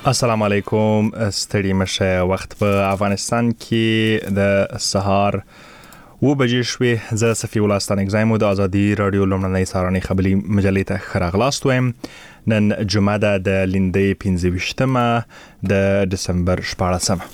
السلام علیکم. ستړي مشه. وخت په افغانستان کې د سهار 7 بجې شوې. زه صفي الله ستانګزایم د ازادي رادیو لومړنۍ سهارنۍ خبري مجلې ته خراغلاست وایم. نن جمعه ده د لیندې 15مه د دسمبر 14مه.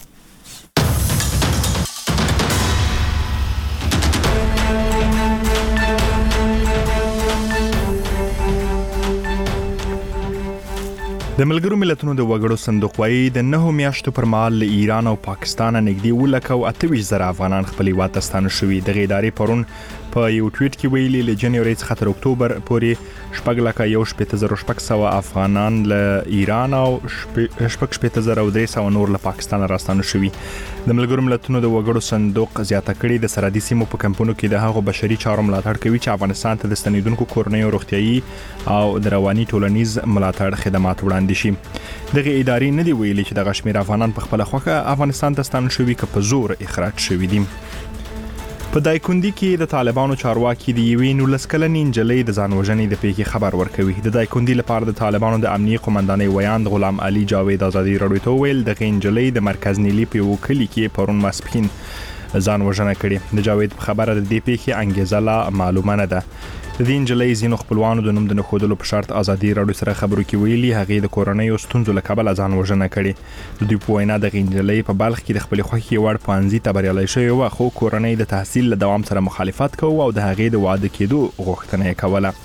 د ملګرو ملتونو د وګړو صندوق وايي د 9 میاشتو پر مهال له ایران او پاکستان نږدې 128,000 افغانان خپل هیواد ته ستانه شوي. د ادارې پرون په یو ټویټ کې ویلي له جنوري څخه تر اکتوبر پورې 1,16,600 افغانان له ایران او 6,300 نور له پاکستان راستانه شوي. د ملګرو ملتونو د وګړو صندوق زیاته کړي د سرحدي سیمو په کمپونو کې د هغو بشري چارو ملاتړ کوي چې افغانستان ته د ستنیدونکو کورنیو روغتيایي او د رواني ټولنیز ملاتړ خدمات وړاندې شي. دغه ادارې نه دی ویلي چې د غشمیر افغانان په خپل خوخه افغانستان ته ستانه شوي که په زور اخراج شوي دي. په دایکندي کې د طالبانو چارواکي د یوې 19 کلنې نجلۍ د ځانوژنې د پیښې خبر ورکوي. د دایکندي لپاره د طالبانو د امنیي قومندانۍ ویاند غلام علي جاوید ازادي رادیو ته ویل د نجلۍ د مرکز نیلی په وکیل کې پرون ماسپخین ځانوژنه کړې. د جاوید په خبره د دې پیښې انګیزه لا معلومه نه ده. د دې نجلۍ زینو خپلوانو د نوم د نخودلو په شرط ازادي رادیو سره خبرو کې ویلي هغه د کورنۍ ستونزو له کبله ځانوژنه کړې. د دوی په وینا د نجلۍ په بلخ کې د خپل خوښي وړ پانزي ته بریالۍ شوی و، خو کورنۍ د تحصیل له دوام سره مخالفت کوي او د هغې د واده کېدو غوښتنه کوله.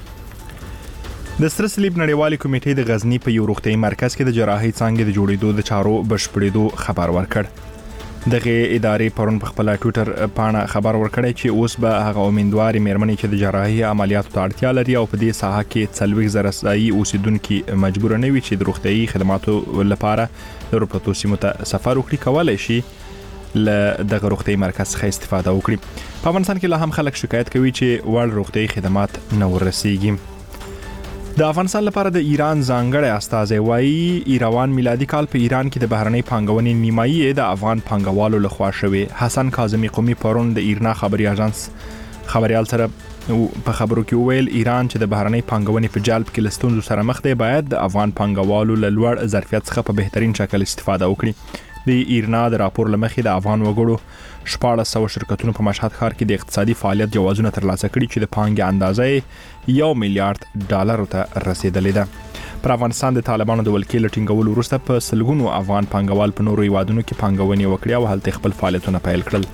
د سره صلیب نړیوالې کمیټې د غزنی په یو روغتیايي مرکز کې د جراحي څانګې د جوړېدو د چارو بشپړېدو خبر ورکړ. دغه ادارې پرون په خپل ټویټر پاڼه خبر ورکړی چې اوس به هغه امیندواري مېرمنې چې د جراحي عملیاتو ته اړتیا لري او په دې ساحه کې 40,000 ځایي اوسیدونکي مجبور نه وي چې د روغتيایي خدماتو لپاره د اروپا سیمو ته سفر وکړي کولای شي له دغه روغتيایي مرکز څخه استفاده وکړي. په افغانستان کې لا هم خلک شکایت کوي چې وړ روغتيایي خدمات نه ورسیږي. د افغانستان لپاره د ایران ځانګړی استازی وايي ایروان میلادي کال په ایران کې د بهرنۍ پانګونې نیمایي د افغان پانګوالو لخوا شوی. حسن کاظمی قومي پرون د ایرنا خبري اژانس خبريال سره په خبرو کې ویل ایران چې د بهرنۍ پانګونې په جلب کې لستونزو سره مخ دی باید د افغان پانګوالو له لوړ ظرفیت څخه په بهترین شکل استفاده وکړي. د ایرنا د راپور لمخې د افغان وګړو 1400 شرکتونو په مشهد ښار کې د اقتصادي فعالیت جوازونه ترلاسه کړي چې د پانګې اندازه $1 میلیارډ ته رسیدلې ده. پر افغانستان د طالبانو د ولکې لټینګولو وروسته په سلګونو افغان پانګوال په نورو هیوادونو کې پانګونې وکړي او هلته خپل فعالیتونه پیل کړل.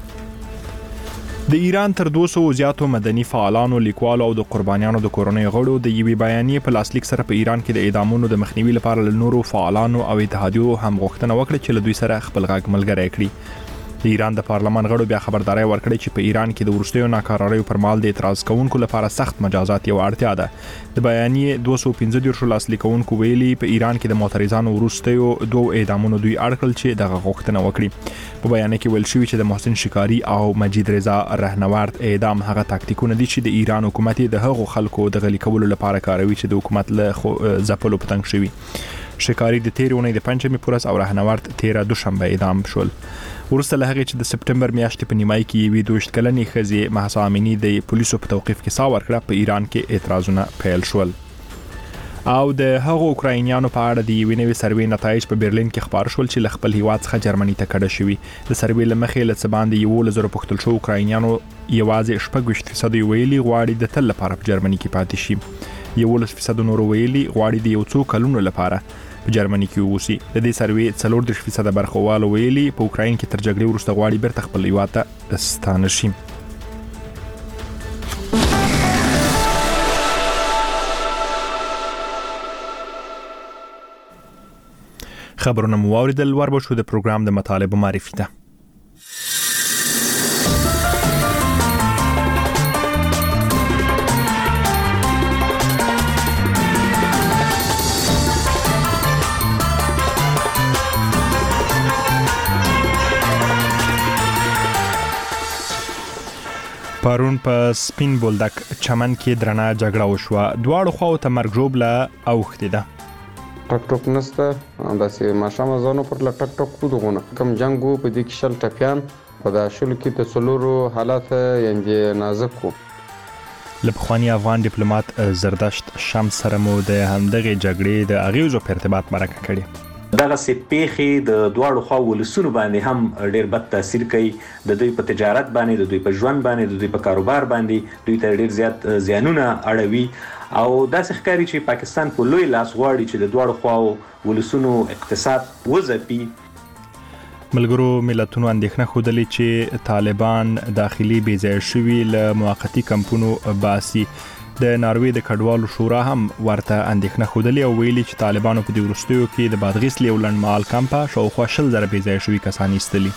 د ایران تر 200 زیاتو مدني فعالانو، لیکوالو او د قربانیانو د کورنۍ غړو د یوې بیانیې په لاسلیک سره په ایران کې د اعدامونو د مخنیوي لپاره له نورو فعالانو او اتحادیو هم غوښتنه وکړه چې له دوی سره خپل غږ ملګری کړي. د ایران د پارلمان غړو بیا خبرداري ورکړه چې په ایران کې د وروستیو ناکراریو پر مهال د اعتراض کوونکو لپاره سخت مجازات یو اړتیا ده. د بیانیې 215 لاسلیکونکو ویلي په ایران کې د معترضانو وروستیو 2 اعدامونو دوی اړکل چې دغه غوښتنه وکړي. په بیان کې ویل شوی چې د محسن شکاری او مجید رضا رهنورد اعدام هغه تاکتیکونه دي چې د ایران حکومت د هغو خلکو د غلي کولو لپاره کاروي چې د حکومت له ځپلو پتنګ شوی. شکاری د تیرې اونۍ د پنځمې پورس او رهنورد 13 دوشنبه اعدام شول. ورسته له هغه چې د سپټمبر میاشتې په نیمای کې یوې 22 کلنې ښځې مهسا امینی د پولیسو په توقیف کې سا ورکړه. په ایران کې اعتراضونه پیل شول. او د هغو اوکراینیانو په اړه د یوې نوې سروې نتایج په برلین کې خبر شول چې له خپل هیواد څخه جرمني ته کډه شوي. د سروې له مخې له څه باندې 11,000 پوښتل شوو اوکراینیانو یوازې 6% ویلي غواړي د تل لپاره په جرمني کې پاتې شي. 11% نور ویلي غواړي د یو څو کلونو لپاره په جرمني کې اوسي. د دې سروې 40% برخوالو ویلي په اوکراین کې تر جګړې وروسته غواړي بیرته خپل هیواد ته ستانه شي. خبرونه مو واوریدل. وربشو د پروګرام د مطالبه معرفي ده. پرون په سپین بولدک چمن کې درنه جګړه وشوه. دواړو خواو ته مرګ ژوبله اوښتې ده. ټک ټک نسته داسې ماښام ځانو پر ټک ټک ودغونه کم جنگ وو په دې کې شل ټپیان په دا شلو کې د څلورو حالات یعنې نازک وو. له پخواني افغان ډیپلوماټ زردشت شمس سره مو د همدغې جګړې د اغیزو په ارتباط مرکه کړې. دغه سي پیخي د دواړو خوا ولسونو باندې هم ډیر بد تاثیر کوي، د دوی په تجارت باندې، د دوی په ژوند باندې، د دوی په کاروبار باندې دوی ته ډیر زیات زیانونه اړوي او داسې ښکاري چې پاکستان په لوی لاس غواړي چې د دواړو خواو ولسونو اقتصاد وځپي. ملګرو ملتونو اندېښنه ښودلې چې طالبان داخلي بېځایه شوي له موقتي کمپونو باسي. د ناروې د کډوالو شورا هم ورته اندېښنه ښودلې او ویلي چې طالبانو په دې وروستیو کې د بادغیس له یو لنډمهال کمپه شاوخوا 20,000 بېځایه شوي کسان ایستلي.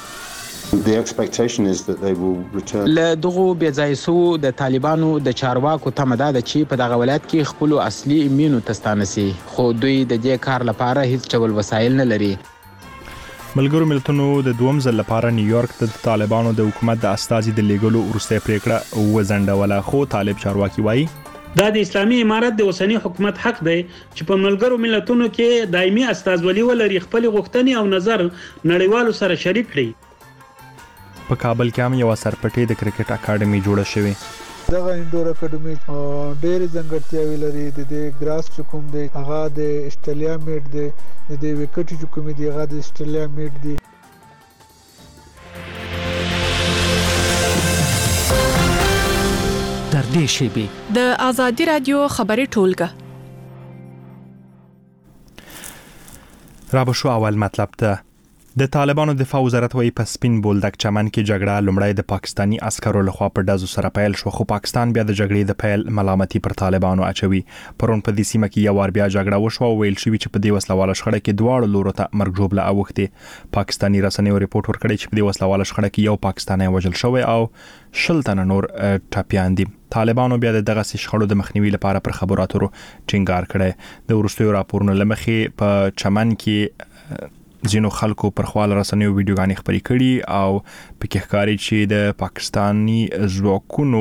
له دغو بېځایه شوو د طالبانو د چارواکو تمه ده چې په دغه ولایت کې خپلو اصلي مینو ته ستانه سي، خو دوی د دې کار لپاره هیڅ ډول وسایل نه لري. ملګرو ملتونو د دوم ځل لپاره نیویارک ته د طالبانو د حکومت د استازي د لیږلو وروسته پریکړه وځنډوله، خو طالب چارواکي وایي دا د اسلامي امارت د اوسنی حکومت حق دی چې په ملګرو ملتونو کې دایمي استازولي ولري، خپل غوښتنې او نظر نړیوالو سره شریک کړي. په کابل کې هم یو سرپټې د کرکټ اکیډمي جوړه شوې. دغه انډور اکیډمي ډېر ځانګړتیاوې لري. د ګراس چې کوم دی هغه د استرالیا میټ دی، د وکټ چې کوم دی هغه د استرالیا میټ دی. در دې شیبې د آزادي رادیو خبري ټولګه را به شو. اول مطلب ته د طالبانو دفاع وزارت وايي په سپین بولدک چمن کې جګړه لومړی د پاکستانی عسکرو لخوا په ډزو سره پیل شو، خو پاکستان بیا د جګړې د پیل ملامتي پر طالبانو اچوي. پرون په دې سیمه کې یو وار بیا جګړه وشوه او ویل شوی چې په دې وسلواله شخړه کې دواړو لورو ته مرګ ژوبله اوښتې. پاکستانی رسنیو ریپورت ورکړی چې په دې وسلواله شخړه کې یو پاکستانی وژل شوی او 20 تنه نور ټپیان دي. طالبانو بیا دغه شخړو د مخنیوي لپاره پر خبرو اترو ټینګار کړی. د وروستیو راپورونو لمخې په چمن کې ځینو خلکو پر خپل رسنیو ویډیوګانې خبري کړي او پکې ښکاري چې د پاکستانی ځواکونو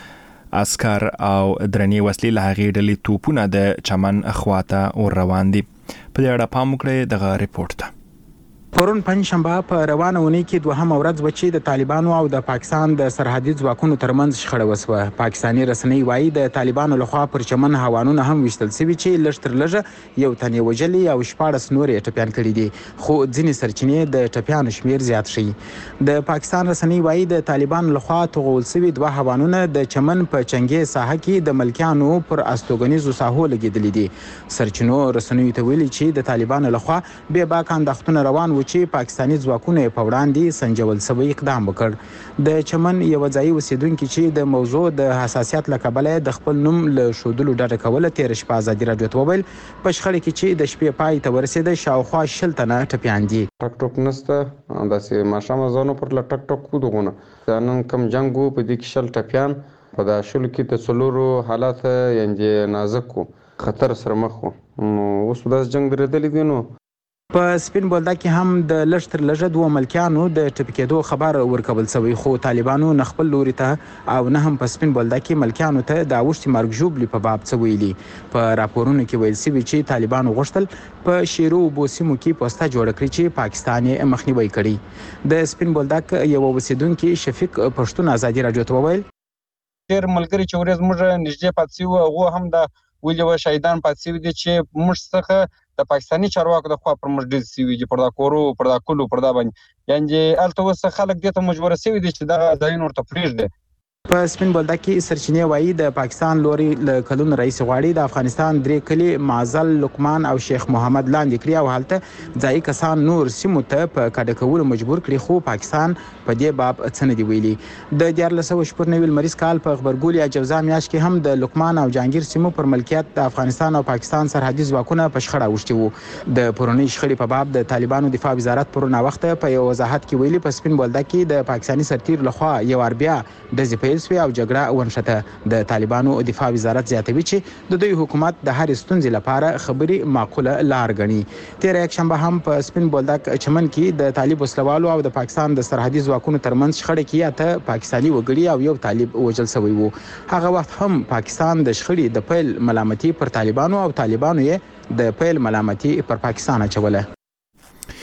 عسكر او درنې وسلې له هغې ډلې توپونه د چمن خواته ور روان دي. په دې اړه پام وکړئ دغه ریپورت ته. پرون پنځشنبه په روانه ونی کې دوهمه ورځ و چې د طالبانو او د پاکستان د سرحدي ځواکونو ترمنځ شخړه وسوه. پاکستانی رسنۍ وایي د طالبانو لخوا پر چمن هوانونه هم وشتل شوي چې لږ تر لږه یو تن یې وژلي او 14 نور یې ټپیان کړي دي، خو ځینې سرچینې د ټپیانو شمیر زیات شي. د پاکستان رسنۍ وایي د طالبانو لخوا توغول شوي دوه هوانونه د چمن په چنګې ساحه کې د ملکیانو پر استوګنیزو ساحو لګیدلي دي. سرچینو رسنیو ته ویلي چې د طالبانو لخوا بې باکه اندېښنونه روان و چې پاکستانی ځواکونه په وړاندې سنجول شوی اقدام وکړ. د چمن یو ځای اوسیدونکو چې د موضوع د حساسیت له کبله د خپل نوم له شودلو ډډه کوله تیر شپه آزادي رادیو ته وویل په شخړه کې چې د شپې پای ته ورسېده شاوخوا 20 تنه ټپیان دي. ټک ټوک نسته داسې ماشامه ځانو پر ټک ټوک کو دغونه نن کم جنگو په دې کې 20 ټپیان په دا شل کې د څلورو حالات یعنی نازک خطر سره مخ وو. اوس داس جنگ درېدلې دي. نو په سپین بولدک کې هم د لږ تر لږه دوه ملکیانو د ټپي کېدو خبر ورکول شوی، خو طالبانو نه خپل لوري ته او نه هم په سپین بولدک کې ملکیانو ته د اوښتي مرګ ژوبلې په باب څه ویلي. په راپورونو کې ویل شوي چې طالبانو غوښتل په شیرو اوبو سیمو کې پوسته جوړه کړي چې پاکستان یې مخنیوی کړي. د سپین بولدک یو اوسیدونکي شفیق پښتون آزادي رادیو ته وویل ډېر ملګري چې ورځ موږ نږدې پاتې شوي هغو هم د ویلي وه شهیدان پاتې شوي دي چې موږ څخه د پاکستانی چارواکو د خوا پر موږ ډز شوي دي، پر دا کورو پر دا کلو پر دا باندې یعنې هلته اوس خلک دې ته مجبوره شوي دي چې دغه ځایونه ورته پرېږدي. په سپین بولدک کې سرچینې وایي د پاکستان لوري له کلونو رئیس غواړي د افغانستان 3 کلي معزل، لقمان او شیخ محمد لاندې کړي او هلته ځایي کسان نور سیمو ته په کډه کولو مجبور کړي، خو پاکستان په دې باب څه نه دي ویلي. د 1494 لمریز کال په غبرګول یا جوزا میاشت کې هم د لقمان او جهانگیر سیمو پر ملکیت د افغانستان او پاکستان سرحدي ځواکونه په شخړه اوښتي وو. د پرونی شخړې په باب د طالبانو دفاع وزارت پرونه وخت په یو وضاحت کې ویلي په سپین بولدک کې د پاکستانی سرتیر لخوا یو ار بیا د پیل شوی او جګړه ونشته. د طالبانو دفاع وزارت زیاتوي چې د دوی حکومت د هر ستونزې لپاره خبري معقوله لار غني. تیر یک شنبه هم په سپین بولدک چمن کې د طالب وسلوالو او د پاکستان د سرحدي ځواکونو ترمنځ شخړه کې اته پاکستانی وګړي او یو طالب وژل شوی وو. هغه وخت هم پاکستان د شخړې د پیل ملامتي پر طالبانو او طالبانو یې د پیل ملامتي پر پاکستان اچوله.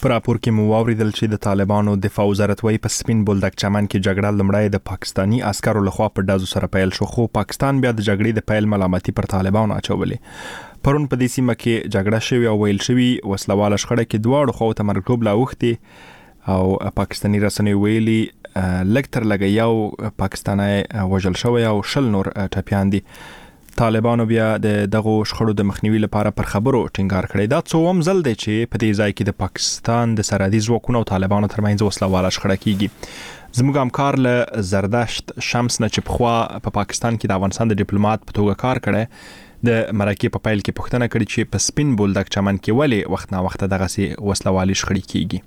په راپور کې مو واوریدل چې د طالبانو دفاع وزارت وايي په سپین بولدک چمن کې جګړه لمړی د پاکستانی عسکرو لخوا په ډازو سره پیل شو، خو پاکستان بیا د جګړې د پیل ملامتي پر طالبانو اچولې. پرون په دې سیمه کې جګړه شوې او ویل شوی وسلواله شخړه کې دواړو خواو ته مرګ لا اوختي او پاکستانی رسنۍ ویلي لږ تر لږه یو پاکستانی وژل شوی او 20 نور ټپیان دي. طالبانو بیا دغه شخړو د مخنیوي لپاره پر خبرو ټینګار کړی. دا څوم ځل دی چې په دې ځای کې د پاکستان د سرحدي ځواکونو او طالبانو ترمنځ وسلواله شخړه کیږي. زموږ همکار له زردشت شمس نه چې پخوا په پاکستان کې د افغانستان د ډیپلوماټ په توګه کار کړی د مرکې په پیل کې پوښتنه کړې چې په سپین بولدک چمن کې ولې وخت نا وخت دغه سي وسلوالي شخړې کیږي.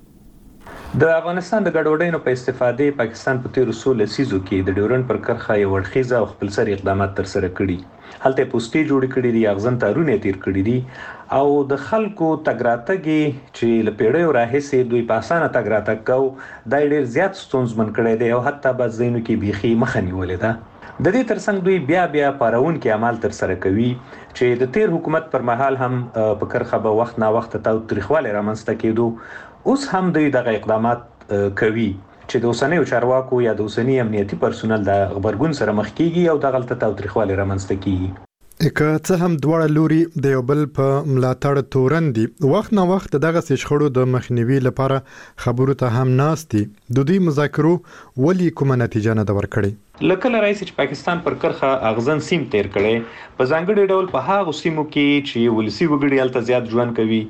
د افغانستان د ګډوډۍ په استفادې پاکستان په تیر 16 لسیزو کې د ډیورنډ پر کرښه یو ورخیزه او خپلسري اقدامات تر سره کړي. هلته پوسټي جوړ کړي دي، اغزن تارونه تیر کړي دي او د خلکو تګراتګي چې لپیړیو راهسي دوی په اسانه تګراتګ کو د ډیر زیات ستونزمن کړي دي او حتی بعضینو کې بيخي مخنیولې ده. د دې ترڅنګ دوی بیا پارون کې عمل تر سره کوي چې د تیر حکومت پر مهال هم په کرخه به وخت نا وخت تاریخواله رامنځته کېدو. اوس هم دوی دغه اقدامات کوي چې د اوسنیو چارواکو یا د اوسنی امنیتي پرسونل د خبرګون سره مخ کیږي او دغه تاریخواله رامنځته کیږي. که څه هم دواړه لوري د یو بل په ملاتړ تورن دي، وخت نه وخت دغه شخړو د مخنیوي لپاره خبرو ته هم ناستي. د دوی مذاکرو ولې کومه نتیجه نه ورکړي؟ لکه رئیس چې پاکستان پر کرخه اغزن سیم تیر کړي په ځانګړي ډول په هغه سیمو کې چې ولسی وګړي الته زیات ژوند کوي،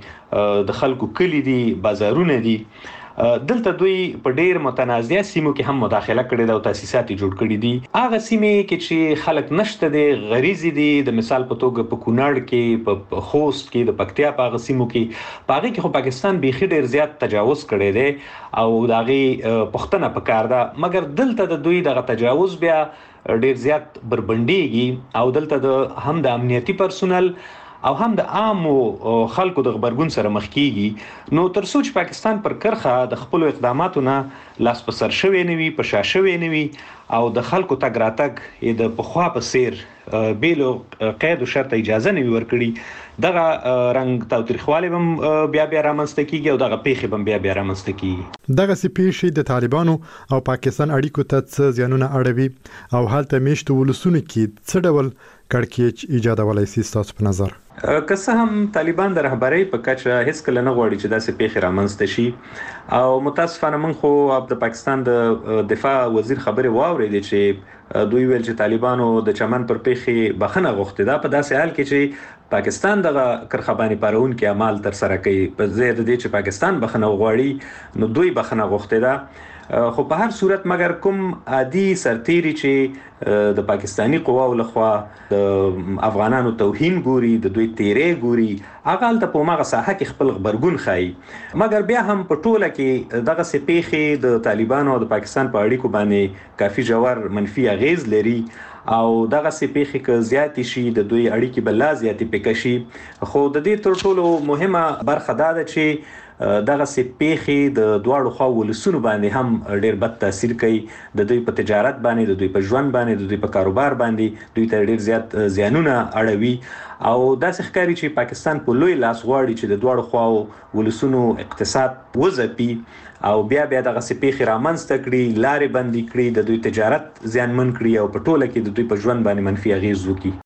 د خلکو کلی دي، بازارونه دي. دلته دوی په ډیر متنازعه سیمو کې هم مداخله کړې ده او تاسیسات جوړ کړي دي. هغه سیمې کې چې خلک نشته دي، غریزي دي، د مثال په توګه په کونړ کې، په خوست کې، د پکتیا په هغه سیمو کې پاره کې خو پاکستان بيخي ډیر زیات تجاوز کړي دي او داغي پښتنه پکار ده، مګر دلته د دوی دغه تجاوز بیا ډیر زیات بربندېږي او دلته د هم د امنیتي پرسونل او هم د عامو خلکو د خبرګون سره مخ کیږي. نو تر څو چې پاکستان پر کرخه د خپل اقداماتو نه لاس په سر شوی نه وي، په شا شوی نه وي او د خلکو تګ راتګ د پخوا په سیر بیلو قید او شرط اجازه نه ورکړي، دغه رنګ تاریخواله هم بیا رامنځته کیږي او دغه پیښې هم بیا رامنځته کیږي. دغه پیښې د طالبانو او پاکستان اړیکو ته څه زیانونه اړوي او حالت میشته ولسونه کې څه ډول کړکېچ ایجادولای شي تاسو په نظر؟ که څه هم طالبان د رهبرۍ په کچه هیڅ کله نه غواړي چې داسې پیښې رامنځته شي او متاسفانه موږ خو د پاکستان د دفاع وزیر خبرې واورېدې چې دوی ویل چې طالبانو د چمن پر پیښې بخنه غوښتې ده په داسې حال کې چې پاکستان دغه کرخبانی پارون کې عمل تر سره کوي. په ځای د دې چې پاکستان بخنه وغواړي نو دوی بخنه غوښتې ده. خو په هر صورت مګر کوم عادي سرتيري چې د پاکستانی قواو لخوا د افغانانو توهین ګوري، د دوی تیرې ګوري، هغه الته په ماغه ساحه کې خپل خبرګون خای. مګر بیا هم په ټوله کې دغه سپېخي د طالبانو او د پاکستان په اړیکو باندې کافي جوړ منفي اغیز لري او دغه سپېخي ک زیات شي د دوی اړیکې بل زیاتې پکشي. خو د دې تر ټولو مهمه برخه دا ده چې دغه سپېخي د دواړو خوا ولسونو باندې هم ډېر بد تاثیر کوي، د دوی په تجارت باندې، د دوی په ژوند باندې، د دوی په کاروبار باندې دوی ته ډېر زیات زیانونه اړوي او داسې ښکاري چې پاکستان په لوی لاس غواړي چې د دواړو خواو ولسونو اقتصاد وځپي او بیا دغه سپېخي رامنځته کړي، لارې بندي کړي، د دوی تجارت زیانمن کړي او په ټوله کې د دوی په ژوند باندې منفي اغیز وکړي.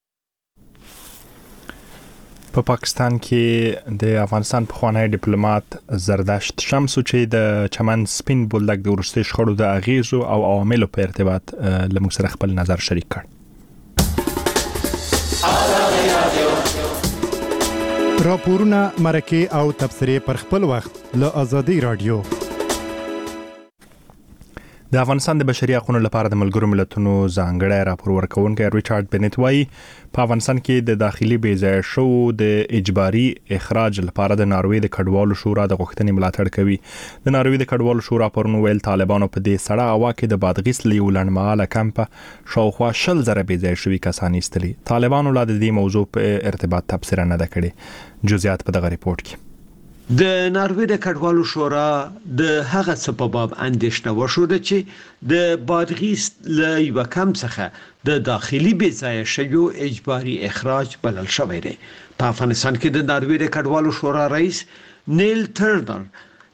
په پاکستان کې د افغانستان پخوانی ډیپلوماټ زردشت شمس چې د چمن سپین بولدک د ورستي شخړو د اغیزو او عواملو په ارتباط لمږ سره خپل نظر شریک کړ. راپورونه، مرکې او تبصرې پر خپل وخت له آزادي رادیو. د افغانستان د بشري حقوقو لپاره د ملګرو ملتونو ځانګړی راپور ورکوونکی ریچارډ بنت وايي په افغانستان کې د داخلي بیځایه شو د اجباري اخراج لپاره د ناروې د کډوالو شورا د غوښتنې ملاتړ کوي. د ناروې د کډوالو شورا پرون ویل طالبانو په دې سړه هوا کې د بادغیس له یو لنډمهاله کمپ شاوخوا 20,000 بیځایه شوي کسان ایستلي. طالبانو لا د دې موضوع په ارتباط تبصره نه ده کړې. جزئیات په دغه ریپورت کې. د ناروې د کډوالو شورا د هغه څه په باب اندېښنه وښوده چې د بادغیس له یو کمپ څخه د داخلي بیځایه شویو اجباري اخراج بلل شوی دی. په افغانستان کې د ناروې د کډوالو شورا رئیس نیل ټرنر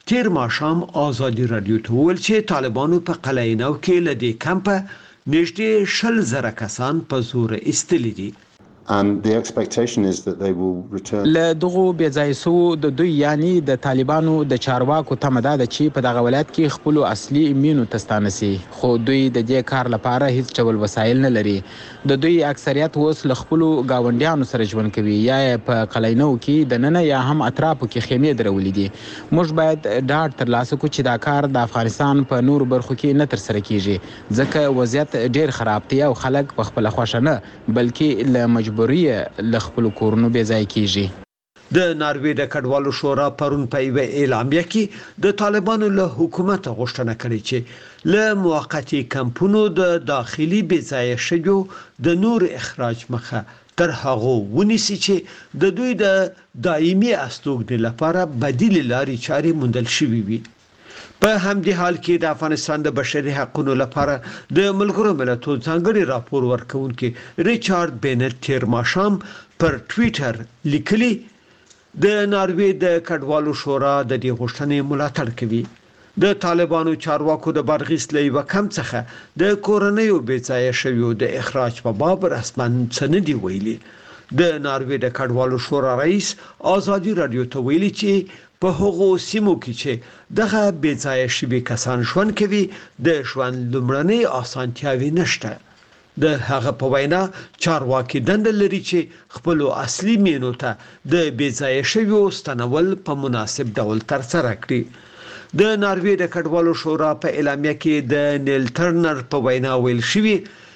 تیر ماښام آزادي رادیو ته وویل چې طالبانو په قلعه نو کې له دې کمپه نږدې 100,000 کسان په زور ایستلي دي. And the expectation is that they will return. له دغو بېځایه سوو د دوی یعنی د طالبانو د چارواکو تمه ده چې په دغه ولایت کې خپل اصلي مینو تستانه سي، خو دوی د دې کار لپاره هیڅ ډول وسایل نه لري. د دوی اکثریت اوس له خپل گاونډیانو سره ژوند کوي، یا په قلعینو کې د ننه یا هم اطرافو کې خیمې درولې دي. موږ باید ډاډ ترلاسه کړو چې دا کار د افغانستان په نورو برخو کې نه ترسره کیږي، ځکه وضعیت ډیر خراب دی او خلک په خپل خوښه نه بلکې له مجبوریه له خپل کورونو بې ځای کیږي. د ناروې د کډوالو شورا پرون په یوه اعلامیه کې د طالبانو له حکومت غوښتنه کړې چې له موقتي کمپونو د داخلي بې ځای شویو د نور اخراج مخه تر هغه ونیسي چې د دوی د دایمي استوګنې لپاره بدیل لارې چارې موندل شوې وي. په همدې حال کې د افغانستان د بشري حقوقو لپاره د ملګرو ملتونو ځانګړي راپور ورکونکي ریچارډ بینټ تیر ماښام پر ټویټر لیکلي د ناروې د کډوالو شورا د دې غوښتنې ملاتړ کوي. د طالبانو چارواکو د بادغیس له یوه کمپ څخه د کورنیو بې ځایه شویو د اخراج په باب رسما څه نه دي ویلي. د ناروې د کډوالو شورا رئیس آزادي رادیو ته ویلي چې په هغو سیمو کې چې دغه بې ځایه شوي کسان ژوند کوي د ژوند لومړنۍ اسانتیاوې نشته. د هغه په وینا چارواکي دنده لري چې خپل اصلي مینو ته د بې ځایه شویو ستنول په مناسب ډول ترسره کړي. د ناروې د کډوالو شورا په اعلامیه کې د نیل ټرنر په وینا ویل شوی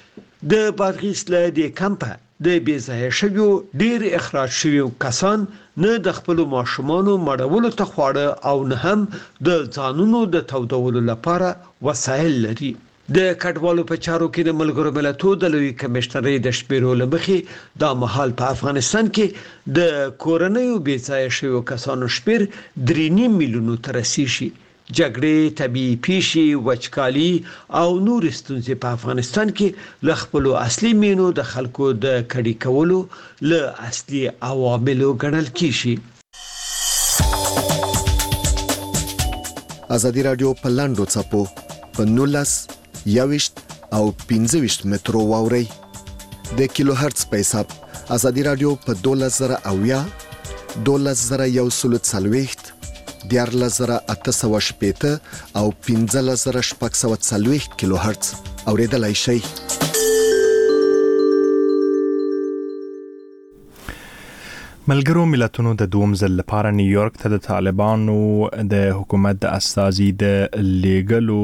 د بادغیس له دې کمپه د بې ځایه شویو ډیر اخراج شویو کسان نه د خپل ماشومانو مړولو ته خواړه او نه هم د ځانونو د تودولو لپاره وسایل لري. د کډوالو په چارو کې د ملګرو ملتونو د لوی کمشنرۍ د شمیرو له مخې دا مهال په افغانستان کې د کورنیو بې ځایه شویو کسانو شمیر 3.5 میلیونو ته رسیږي. جګړې، طبیعي پیښې، وچکالي او نور ستونزې په افغانستان کې له خپل اصلي مینو د خلکو د کډي کولو له اصلي عواملو ګڼل کیږي. ازادي رادیو په لاندو چپو په 19 21 او 15 مترو واوري د کیلو هرتز په حساب. ازادي رادیو په 12000 12140 14880 او 15640 کیلو هرتز اوریدلای شئ. ملګرو ملتونو د دوم ځل لپاره نیویارک ته د طالبانو د حکومت د استازي د لیګلو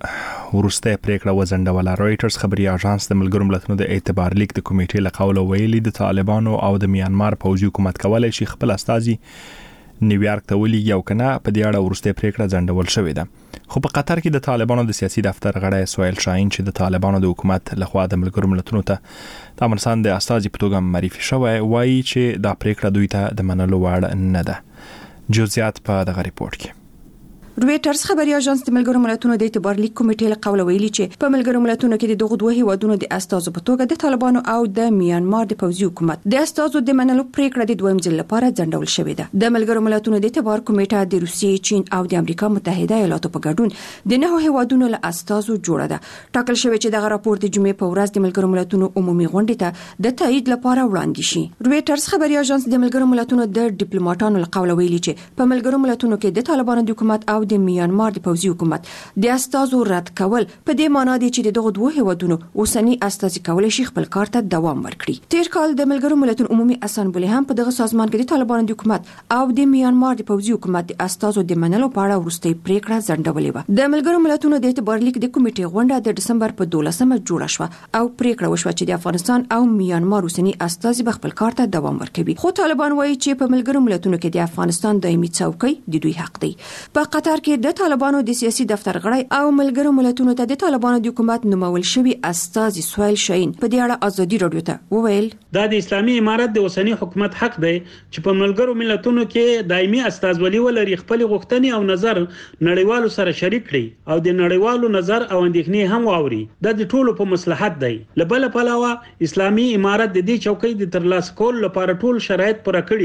ورسته پریکړه وزندوله. رويټرز خبري اژانس د ملګرو ملتونو د اعتبار لیک د کمیټې لقول ویلي د طالبانو او د میانمار پوځي حکومت کولای شي خپل استازي نیویارک ته ولېږي او کنه په دې اړه ورسته پریکړه ځنډول شوې ده. خو په قطر کې د طالبانو د سیاسي دفتر غړی سویل شاهین چې د طالبانو د حکومت لخوا د ملګرو ملتونو ته د افغانستان د استازي په توګه معرفي شوی وایي چې دا پریکړه دوی ته د منلو وړ نه ده. جزئیات په دغه ریپورت کې. رويټرز خبري اژانس د ملګرو ملتونو د اعتبار لیک کمیټې له قوله ویلي چې په ملګرو ملتونو کې د دغه دوه هیوادونو د استازو په توګه د طالبانو او د میانمار د پوځي حکومت د استازو د منلو پریکړه د دویم ځل لپاره ځنډول شوې ده. د ملګرو ملتونو د اعتبار کمیټه د روسیې، چین او د امریکا متحده ایالاتو په ګډون د 9 هیوادونو له استازو جوړه ده. ټاکل شوی چې دغه راپور د جمعې په ورځ د ملګرو ملتونو عمومي غونډې ته د تایید لپاره وړاندې شي. رويټرز خبري اژانس د ملګرو ملتونو د ډیپلوماټانو له قوله ویلي چې په ملګرو ملتونو کې د طالبانو د حکومت او د میانمار د پوځي حکومت د استازو رد کول په دې معنی دی چې دغه دوه هیوادونو اوسنی استازي کولای شي خپل کار ته دوام ورکړي. تیر کال د ملګرو ملتونو عمومي اسامبلې هم په دغه سازمان کې د طالبانو د حکومت او د میانمار د پوځي حکومت د استازو د منلو په اړه وروستۍ پریکړه ځنډولې و. د ملګرو ملتونو د اعتبار لیک د کمیټې غونډه د دسمبر په 12مه جوړه شوه او پریکړه وشوه چې د افغانستان او میانمار اوسنی استازي خپل کار ته دوام ورکوي. خو طالبان وایي چې په ملګرو ملتونو کې د افغانستان دایمي څوکۍ د دوی حق دی. په قطر کې د طالبانو د سیاسي دفتر غړی او ملګرو ملتونو ته د طالبانو د حکومت نومول شوی استازي سویل شاهین په دې اړه ازادي رادیو ته وویل دا د اسلامي امارت د اوسنی حکومت حق دی چې په ملګرو ملتونو کې دایمي استازولي ولري، خپل غوښتنې او نظر نړیوالو سره شریک کړي او د نړیوالو نظر او اندېښنې هم واوري. دا د ټولو په مصلحت دی. له بل پلوه اسلامي امارت د دې چوکۍ د ترلاسه کولو لپاره ټول شرایط پوره کړي.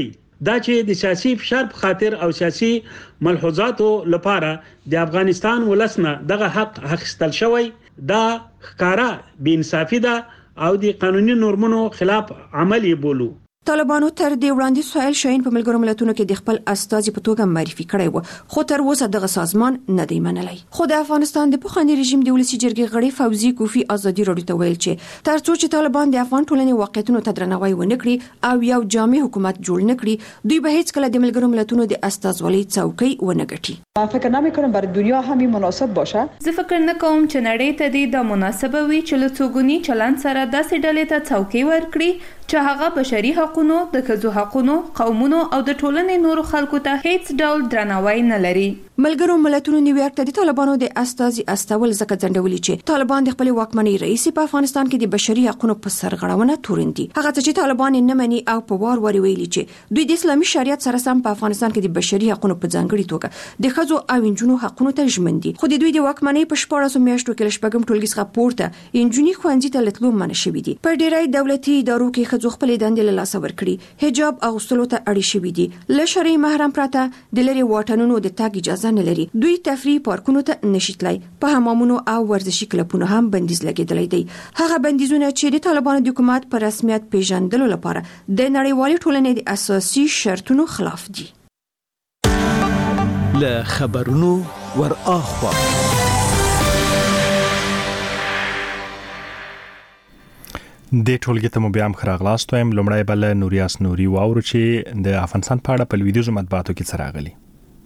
دا چې د سیاسي فشار په خاطر او سیاسي ملحوظاتو لپاره د افغانستان ولسنه دغه حق اخیستل شوی دا ښکارا بې انصافي ده او د قانوني نورمونو خلاف عملی بولو. طالبانو تر دې وړاندې سویل شاهین په ملګرو ملتونو کې د خپل استازي په توګه معرفي کړی و خو تر اوسه دغه سازمان نه دی منلی. خو د افغانستان د پخوانی رژیم د ولسی جرګې غړي فوزي کوفی ازادي راډیو ته ویل چې تر څو چې طالبان د افغان ټولنې واقعیتونو ته درناوی ونه کړي او یو جامع حکومت جوړ نه کړي دوی به هیڅ کله د ملګرو ملتونو د استازولۍ څوکۍ ونه ګټي. فکر نمی‌کنم برای دنیا همین مناسب باشه. زه فکر نکوم چې نړۍ ته د مناسبه وي چې له څوګونی چلند سره داسې ډلې ته څوکۍ ورکړي چې هغه بشري حقوقو د ښځو حقوقو قومونو او د ټولنې نورو خلکو ته هیڅ ډول درناوی نه لري. ملګرو ملتونو نیویارک ته د طالبانو د استازي استول ځکه ځنډولي چې طالبان د خپل واکمنۍ رئیس په افغانستان کې د بشري حقوقو په سرغړونه توریندي. هغه چې طالبان نه مني او په وار ویلي چې دوی د اسلامي شریعت سره سم په افغانستان کې د بشري حقوقو په ځانګړي توګه د ښځو او انجونو حقوقو ته ژمن دي. خو د دوی د واکمنۍ په 14 میاشتو کې لشپږم ټولګي څخه پورته انجونی خوندې ته لټلو منع شوې دي. په ډیری دولتي ادارو کې ښځو خپل دندې له لاسه ورکړي حجاب او اغوستلو ته اړ شوي دي. له شرعي محرم پرته د لري واټنونو د تګ اجازه نه لري. دوی تفریح پارکونو ته نشیتلای په حمامونو او ورزشي کلبونو هم بندیز لګیدلای دی. هغه بندیزونه چې د طالبانو د حکومت په رسمیت پیژندلو لپاره د نړیوالې ټولنې د اساسي شرطونو خلاف دي. له خبرونو ور اخوا د ټولګي ته مو بیا هم خراغلاست وایم. لومړی بل نوریاس نوري واورو چې د افغانستان په اړه په لویدیځو مطبوعاتو کې څه راغلي.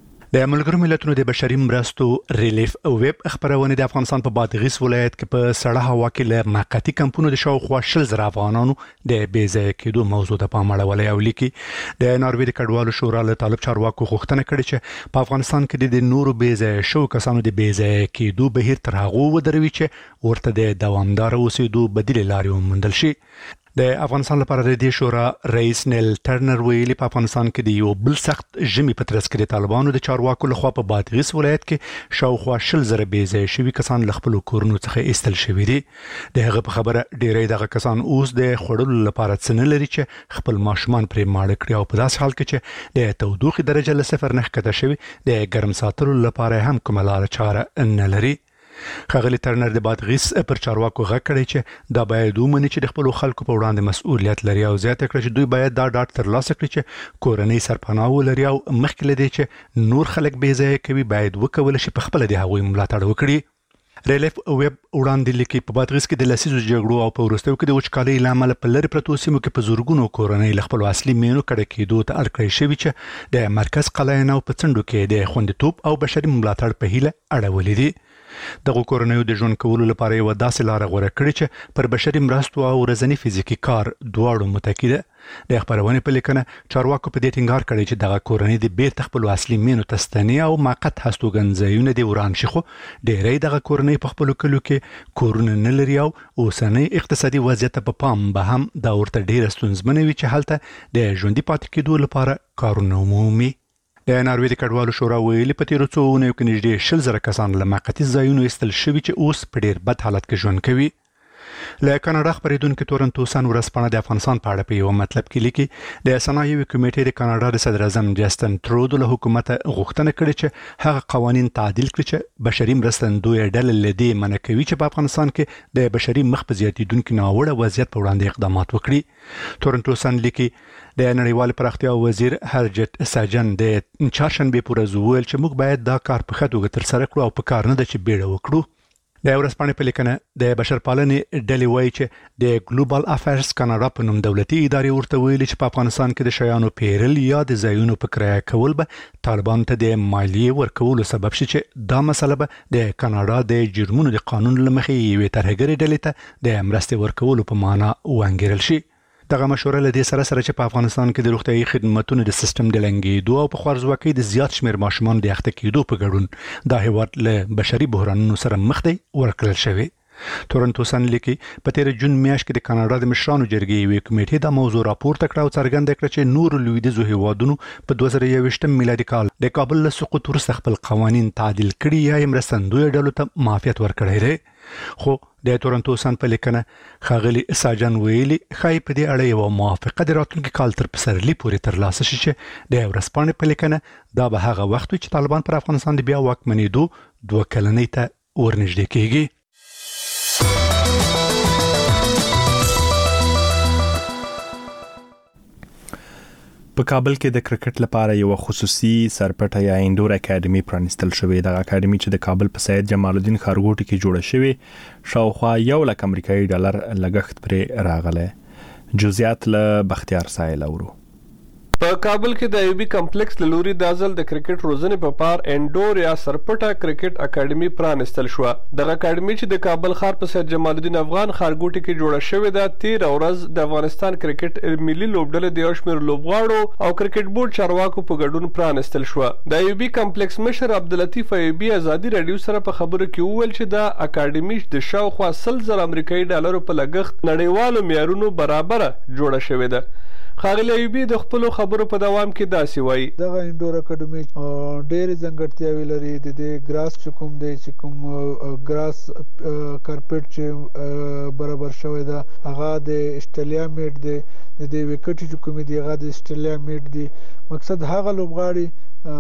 د ملګرو ملتونو د بشري مرستو ریلیف ویب خبرونه د افغانستان په بادغیس ولایت کې په سړه هوا کې له موقتی کمپونو د شاوخوا 10,000 افغانانو د بیځای کېدو موضوع ته پام اړولی او لیکي د ناروې د کډوالو شورا له طالب چارواکو غوښتنه کړې چې په افغانستان کې د نورو بیځای شو کسانو د بیځای کېدو بهیر تر هغه ودروي چې ورته د دوامدار اوسېدو بدیل لارې وموندل شي. د افغانستان لپاره د دې شورا رئیس نیل ټرنر ویلي په افغانستان کې د یو بل سخت ژمي په ترڅ کې د طالبانو د چارواکو لخوا په بادغیس ولایت کې شاوخوا 10,000 بیځای شوي کسان له خپل کورونو څخه ایستل شوي دي. د هغه په خبره ډیری دغه کسان اوس د خوړلو لپاره څه نه لري چې خپل ماشومان پرې ماړه کړي او په داسې حال کې چې د تودوخې درجه له 0 نه ښکته شوي د ګرم ساتلو لپاره هم کومه لاره چاره نه لري. ښاغلي ترنر د بادغیس پر چارواکو غږ کړی چې دا باید ومني چې د خپل خلکو په وړاندې مسؤلیت لري او زیاته کړی چې دوی باید دا ډاډ ترلاسه کړي چې کورنۍ سرپناه ولري او مخکې له دې چې نور خلک بې ځایه کوي باید وکولی شي په خپله د هغوی ملاتړ وکړي. ریلیف ویب وړاندې لیکي په بادغیس کې د لسیزو جګړو او په وروستیو کې د وچکالۍ له امله په لرې پرتو سیمو کې په زورګونو کورنۍ له خپلو اصلي مینو کډه کېدو ته اړ کړی شوي چې د مرکز قلعین او په څنډو کې د خوندیتوب او بشري ملاتړ په هیله اړولي دي. دغه کورنیو د ژوند کولو لپاره یو داسې لار غوره کړې چې پر بشري مرستو او ورځنی فزیکی کار دواړو متکی ده. د خبرونه په لیکنه چارواکو په دې ټینګار کړی چې دغه کورنۍ د بیرته خپل اصلي مینو تستنی او موقت هستوګنځایونه د وران شي خو ډیری دغه کورنۍ په خپل کلو کې کورونه نه لري او اوسنۍ اقتصادي وضعیت په پام به هم دا ورته ډیر ستونزمن وي چې هلته د ژوندۍ پاتې کېدو لپاره کارونه عمومي. د ناروې د کډوالو شورا ویلي په تیرو څو اونیو کې نږدې 10,000 کسان له موقتي ځایونو ایستل شوي چې اوس په ډیر بد حالت کې ژوند کوي. له کاناډا خبرېدونکو تورنټو سن ورځپاڼه د افغانستان په اړه په یو مطلب کې لیکي د صنایعو کمیټې د کاناډا د صدر اعظم جسټن ترودو له حکومت غوښتنه کړې چې هغه قوانين تعدیل کړي چې بشري مرستندوی ډلې له دې منع کوي چې په افغانستان کې د بشري مخ په زیاتیدونکو ناوړه وضعیت په وړاندې اقدامات وکړي. تورنټو سن لیکي د نړیوال پراختیا وزیر هرجت ساجن د چهارشنبه پر ورځ ویل چې موږ باید دا کار په ښه توګه ترسره کړو او په کار نه ده چې بیړه وکړو. د ورځپاڼې په لیکنه د بشرپالنې ډلې وایي چې د ګلوبال افیرز کاناډا په نوم دولتي ادارې ورته ویلي چې په افغانستان کې د شیانو پیرل یا د ځایونو په کرایه کول به طالبانو ته د مالیې ورکولو سبب شي چې دا مسله به د کاناډا د جرمونو د قانون له مخې یوې ترهګرې ډلې ته د مرستې ورکولو په معنا وانګیرل شي. دغه مشوره له دې سره چې په افغانستان کې د روغتیايي خدماتو د سیستم د لنګېدو او په خوارځواکۍ د زیات شمېر ماشومان د اخته کېدو په ګډون دا هیواد له بشري بحرانونو سره مخ دی ورکړل شوی. تورنټو سن لیکي په تیر جون میاشت کې د کاناډا د مشرانو جرګې یوې کمیټې دا موضوع راپورته کړه او څرګنده کړه چې نور لویدیځو هیوادونو په 2021 میلادي کال د کابل له سقوط وروسته خپل قوانين تعدیل کړي یا مرستندوی ډلو ته معافیت ورکړی دی. خو د تورنټو سن په لیکنه خاغلی ساجن ویلي خای په دې اړه یو موافقه د راتلونکي کال تر پسرلي پورې ترلاسه شي چې د ورسپانې په لیکنه دا به هغه وخت چې طالبان پر افغانستان د بیا واکمنېدو 2 کلنۍ ته ورنږدې کیږي. په کابل کې د کرکټ لپاره یو خصوصي سرپټه یا انډور اکیډمي پرانستل شوې. د اکیډمي چې د کابل په سید جمال الدین خارګوټي کې جوړه شوې شاوخوا $1 امریکایي لګښت پرې راغله. جزئیات له بختیار سایل اورو. په کابل کې د ایوبي کمپلیکس لوري د ازل د کرکټ روزنې په پار انډور یا سرپټه کرکټ اکیډمي پرانستل شو. د اکیډمي چې د کابل ښار په سید جمال الدین افغان خارګوټي کې جوړه شوې ده 13 ورځ د افغانستان کرکټ ملي لوبډلې د یوشمیر لوبغاړو او کرکټ بورډ چارواکو په ګډون پرانستل شو. د ایوبي کمپلیکس مشر عبداللطیف ایوبي ازادي رادیو سره په خبرو کې وویل چې د اکیډمي د شاوخوا $100,000 امریکایي په لګښت نړیوالو معیارونو برابر جوړه شوې ده. خاغلی ایوبي د خپل خبرو په دوام کې داسې وایي دغه انډور اکیډمي ډېر ځانګړتیاوې لري. د ګراس چې کوم دی چې کوم ګراس کارپټ چې برابر شوی ده هغه د استرالیا میټ دی. د وکټ چې کوم دی هغه د استرالیا میټ دی. مقصد هغه لوبغاړي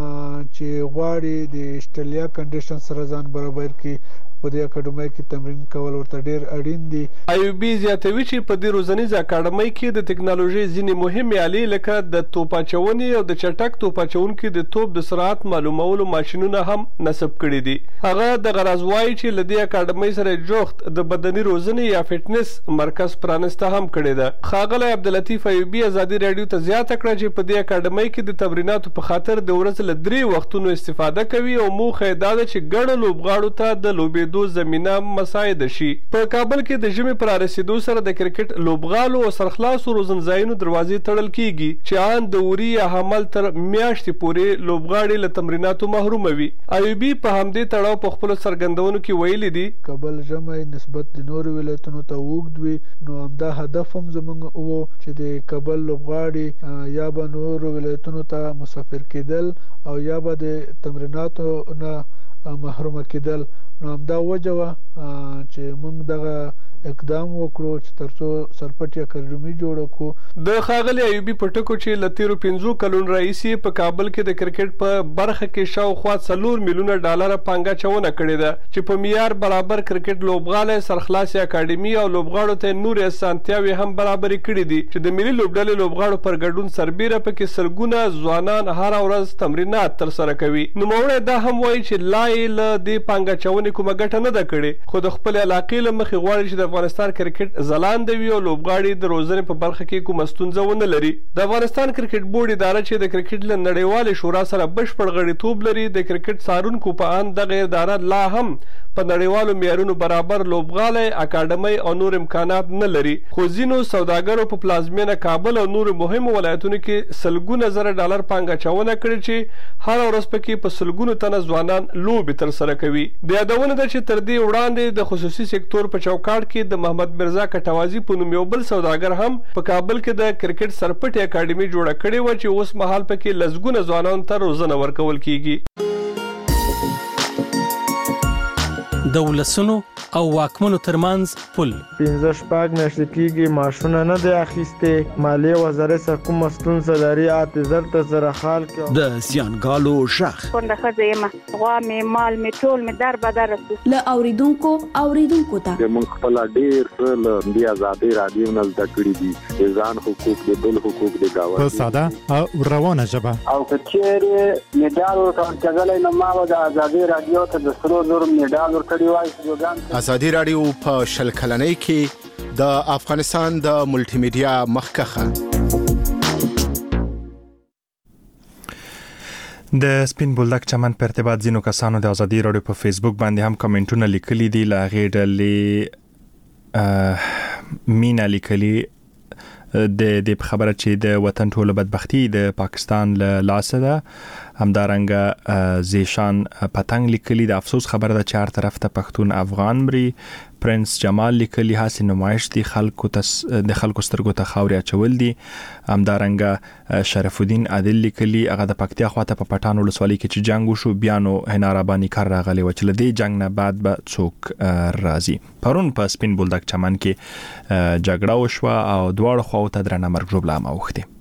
چې غواړي د استرالیا کنډیشن سره ځان برابر کړي په دې اکیډمي کې تمرین کول ورته ډیر اړین دي. ایوبي زیاتوي چې په دې روزنیز اکیډمي کې د ټکنالوژي ځینې مهمې آلې لکه د توپاچونې او د چټک توپاچونکو د توپ د سرعت معلومولو ماشينونه هم نصب کړي دي. هغه د غرض وایي چې لدې اکیډمي سره جوخت د بدني روزنې یا فټنس مرکز پرانسته هم کړي ده. خاغلی عبداللطیف ایوبي ازادي رادیو ته زیاته کړه چې په دې اکیډمي کې د تمریناتو په خاطر د ورځې له 3 وختونو استفاده کوي او موخه دا ده چې ګڼ لوبغاړو ته د لوبې دو زمينه مساعد شي. په کابل کې د ژمي پر رسیدو سره د کرکټ لوبغالو او سرخلاصو روزنځایونو دروازې تړل کیږي چې ان د اوري یا حمل تر میاشتې پورې لوبغاړي له تمریناتو محروم وي. ایوبي په همدې تړاو په خپل سرګندونو کې ویلي دي کابل ژمي نسبت د نورو ولایتونو ته وګد وي نو همدا هدف هم زموږ وو چې د کابل لوبغاړي یا به نورو ولایتونو ته مسافر کېدل او یا به د تمریناتو نه محروم کېدل. نو همدا وجه وه چې موږ دغه اقدام وکړو چې ترڅو سرپټي اکیډمي جوړه کړو. د خاغلی ایوبي په ټکو چې له تیرو 15 کلونو راهیسې په کابل کې د کرکټ په برخه کې شاوخوا $4 میلیونه پانګه چونه کړې ده چې په معیار برابر کرکټ لوبغاله سرخلاصي اکیډمي او لوبغاړو ته نور اسانتیاوي هم برابر کړې دي چې د ملي لوبډلې لوبغاړو پر ګډون سربیره پکې سلګونه ځوانان هر ورځ تمرینات تر سره کوي. نو موږ دا هم وایي چې لایل د پانګه چونې کومه ګټه نه ده کړې خو د خپل علاقې له مخې غواړي چې د افغانستان کرکټ ځلاند وي او لوبغاړي د روزنې په برخه کې کومه ستونزه ونه لري. د افغانستان کرکټ بورډ اداره چې د کرکټ له نړیوال شورا سره بشپړ غړیتوب لري د کرکټ څارونکو په ان دغه اداره لا هم په نړیوالو معیارونو برابر لوبغاله اکیډمي او نور امکانات نه لري. خو ځینو سوداګرو په پلازمینه کابل او نور مهمو ولایتونو کې سلګونه زره ډالر پانګه چونه کړې چې هر ورځ پکې په سلګونو تنه ځوانان لوبې تر سره کوي. د یادونه ده چې تر دې وړاندې د خصوصي سکتور په چوکاټ کې د محمد مرزا کټوازی په نوم یو بل سوداګر هم په کابل کې د کرکټ سرپټي اکیډمي جوړه کړې و چې اوس مهال پکې لزګونه ځوانان ته روزنه ورکول کیږي. د ولسونو او واکمنو ترمنځ پل 15 میاشتې کېږي معاشونه نه دی اخیستې. مالیې وزارت څخه کومه ستونزه لري زر ته زره خال کې د زیانګالو ژغ کونډه ښځه یم غوا مې مال مې ټول مې در بدر له اوریدونکو ته موږ خپل ډېر څه له دې ازادي رادیو نه زده کړي دي د ځان حقوق د بل حقوق د گاوه په ساده او روانه ژبه او کچېره میډال ورکړل کېدل نو ما د ازادي رادیو ته د 300 میډال ورکړی وای. ازادي رادیو په شل کلنۍ کې د افغانستان د ملټي میډیا مخکخه د سپین بولدک چمن په ارتباط ځینو کسانو د ازادي رادیو په فیسبوک باندې هم کمنټونه لیکلي دي. لا غېډلې مینا لیکلي د خبره چې د وطن ټوله بدبختی د پاکستان له لاسه ده. همدارنګه زیشان پتنګ لیکلي د افسوس خبره ده چې هر طرف ته پښتون افغان مري پرنس جمال لیکلي هاسي نمایش دي خلکو سترګو ته خاوري اچول دي. همدارنګه شرف الدین عادل لیکلي هغه د پکتیا خواته په پټان ولسوالۍ کې چې جنگ وشو بیا نو هنارابانی کار راغلی و چې لدی جنگ نه بعد به څوک راځي. پرون په سپین بولدک چمن کې جګړه وشوه او دواړو خواو ته درنه مرګ ژوبله اوښتې.